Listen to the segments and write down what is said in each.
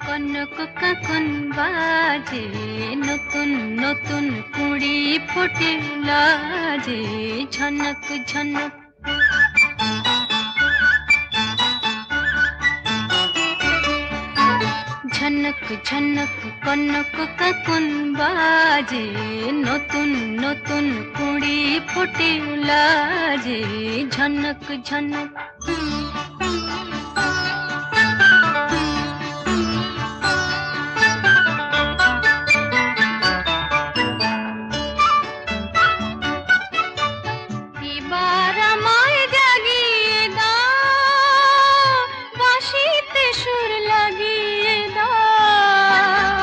কনক কাকন বাজে, নতুন নতুন কুড়ি ফোটে লাজে, ঝনক ঝনক। ঝনক ঝনক কনক কাকন বাজে, নতুন নতুন কুড়ি ফোটে লাজে, ঝনক ঝনক। এবার আমায় জাগিয়ে দাও, বাঁশিতে সুর লাগিয়ে দাও।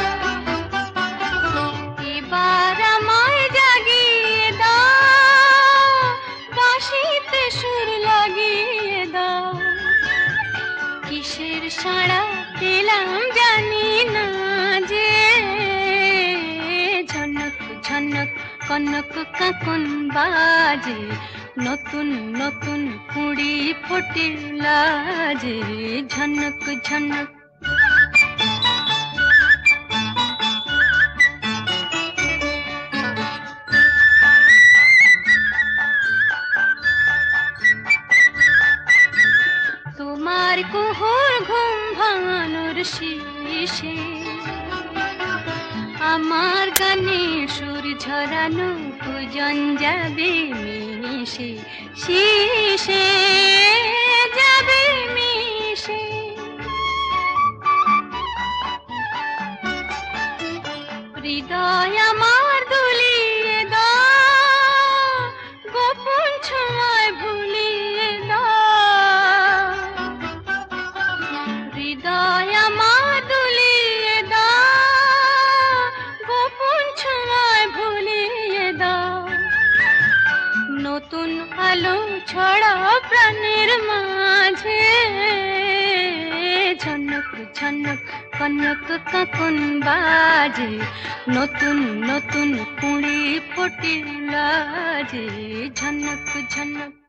এবার আমায় জাগিয়ে দাও, বাঁশিতে সুর লাগিয়ে দাও। কিসের সাড়া পেলাম জানি না যে, ঝনক ঝনক কনক কাকন বাজে, নতুন নতুন কুড়ি ফোটে লাজে, ঝনক ঝনক। তোমার কুহুর ঘুম ভাঙানোর শেষে, আমার গানে সুর ঝরানো পূজন যাবে মিশে, শিশে যাবে মিশে। হৃদয় আমার দুলিয়ে দাও, গোপন ছোঁয়ায় ভুলিয়ে দাও। হৃদয় আমার দুলিয়ে দাও, গোপন ছোঁয়ায় ভুলিয়ে দাও। নতুন আলো ছড়াও প্রাণের মাঝে, ঝনক ঝনক কনক কাকন বাজে, নতুন নতুন কুড়ি ফোটে লাজে, ঝনক ঝনক।